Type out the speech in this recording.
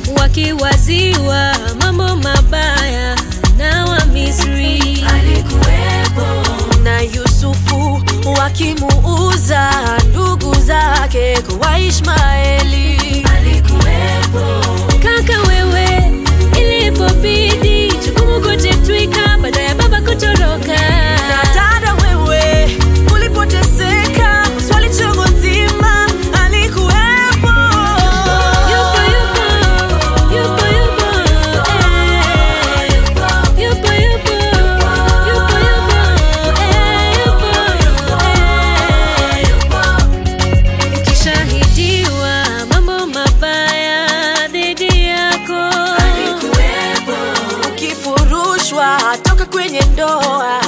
wakiwaziwa mambo mabaya na wa Misri. Alikuwepo na Yusufu wakimuuza ndugu zake kwa Ishmaeli. Alikuwepo kaka wewe, ilipobidi jukumu kote twika baada ya baba kutoroka. Na dada wewe, ulipoteseka swali chungu nzima. Alikuwepo yupo yupo ukishahidiwa mambo mabaya dhidi yako. Alikuwepo ukifurushwa toka kwenye ndoa.